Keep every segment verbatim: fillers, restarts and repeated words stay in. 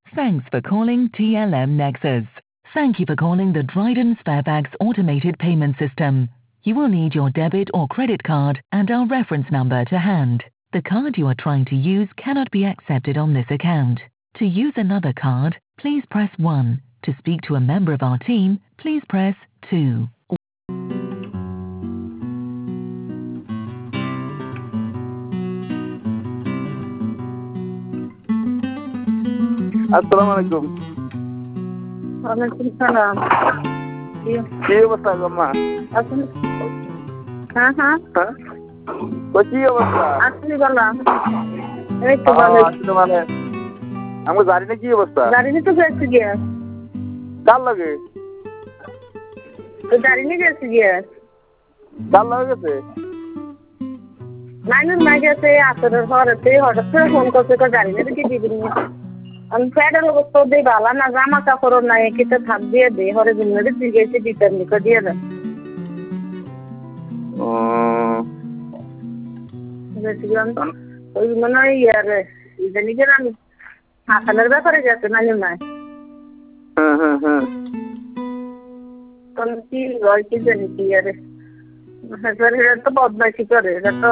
Thanks for calling T L M Nexus. Thank you for calling the Dryden Sparebags automated payment system. You will need your debit or credit card and our reference number to hand. The card you are trying to use cannot be accepted on this account. To use another card, please press one. To speak to a member of our team, please press two. আসসালামু আলাইকুম। ওয়ালাইকুম সালাম। কি অবস্থা গম্মা? আসলে হ্যাঁ হ্যাঁ হ্যাঁ তো কি অবস্থা? আসলে বলা এই তো ভালো। আসলে মানে আমি জানি না কি অবস্থা। গাড়ি নিতে গেছি গিয়া। কার লাগে? তো গাড়ি নিয়ে গেছি গিয়া। কার লাগে গেছে? নাইনুর মাই গেছে আসরের ঘরেতে হঠাৎ করে ফোন করছে তো গাড়ি নিয়ে কি দিবি নি? আমি প্যাডের অবস্থা দিয়ে ভালো না, জামা কাপড় নাই, কিতে থাক দিয়ে দে হরে জিম্মেদি দিয়ে গেছে দিতার নিকো দিয়ে দেন। ও গেছিলাম তো ওই মনে হয় ইয়ারে জানি যে আমি হাসানের ব্যাপারে গেছে নাইনুর মাই। হ্যাঁ হ্যাঁ হ্যাঁ তখন কি হয় কি জানি কি আরে হাসান এটা তো বদমাইশি করে, এটা তো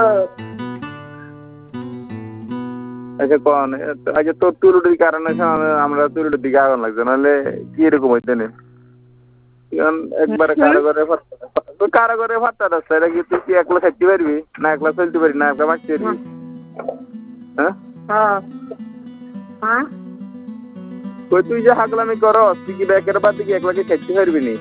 আচ্ছা কোন আচ্ছা তোর তুরুটির কারণে আমরা তুরুটির দিকে আগুন লাগছে, নাহলে কি এরকম হইতে নেই একবারে কারাগারে কারাগারে ফাটতে রাস্তা। এটা কি তুই কি একলা থাকতে পারবি না, একলা চলতে পারবি না, একলা মারতে পারবি? হ্যাঁ হ্যাঁ কই তুই যে হাগলামি করো তুই কি ব্যাকের বাদ দিকে একলাকে থাকতে পারবি নি?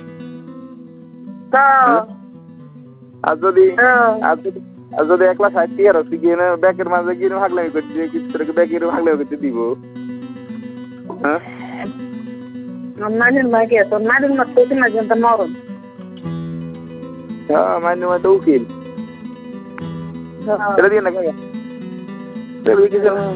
আর যদি আর যদি আর যদি একলা থাকতে আর তুই কি ব্যাকের মাঝে গিয়ে হাগলামি করছি কিছু তোকে ব্যাকের হাগলামি করতে দিব? হ্যাঁ নানির মাকে তো নানির মা তো না জানতে মরণ। হ্যাঁ নানির মা তো উকিল। এটা দিয়ে না কাকা এটা কিছু না।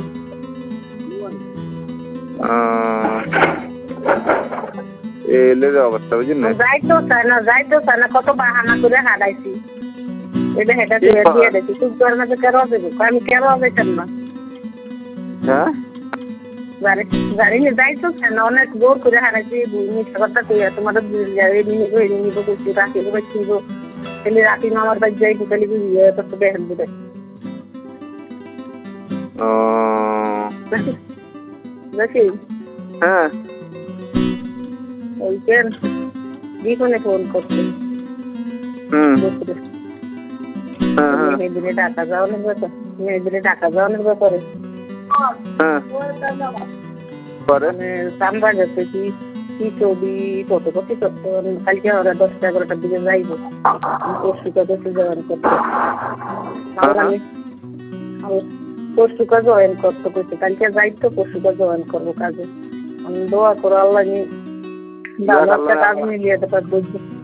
এলে অবস্থা বুঝলি না, যাইতো চায় না যাইতো চায় না, কত বাহানা করে হারাইছি এটা হেটা দিয়ে দিয়ে দেখি তুই তোর মাঝে কেরো দেবো আমি কেরো যাইতাম না। হ্যাঁ গাড়ি গাড়ি নিয়ে যাইতো চায় না, অনেক জোর করে হারাইছি মিথ্যা কথা কইয়া তোমাদের নিব নিব করছি রাখি ছিল তাহলে রাখি আমার বাড়ি যাইবো তাহলে ইয়ে তো বেহেন দিবে। দেখি হ্যাঁ ওই কেন দিনে ফোন করছে মেয়েদিনে ঢাকা যাওয়ানোর ব্যাপার মেয়েদিনে ঢাকা যাওয়ানোর ব্যাপারে চামড়া গেছে কি কি ছবি ফটোকপি করতে কালকে ওরা দশটা এগারোটার দিকে যাইবো পরশুকা করতে জয়েন করতে পরশুকা জয়েন করতে করতে কালকে যাইতো পরশুকা জয়েন করবো কাজে। আমি দোয়া করো আল্লাহ নি ভালো একটা কাজ মিলিয়ে দেবার বুঝবো।